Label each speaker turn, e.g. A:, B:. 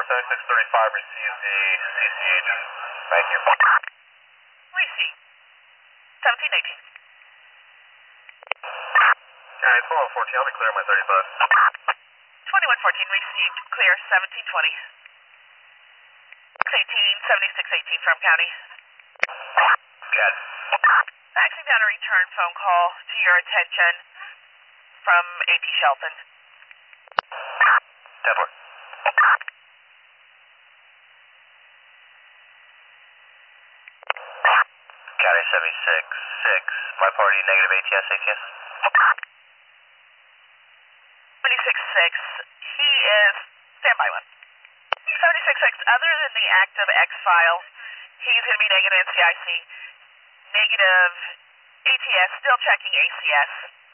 A: 7635 received the CCH. Thank you.
B: Receive. 1718.
A: Alright, 2114, I'll be clear on my 35.
B: 2114 received. Clear 1720. 7618 from County.
A: Got it.
B: Faxing down a return phone call to your attention from AP Shelton.
A: Templar. County 76-6. My party negative ATS.
B: 76-6. He is standby one. 76-6. Other than the active X file, he's going to be negative NCIC, negative ATS, still checking ACS.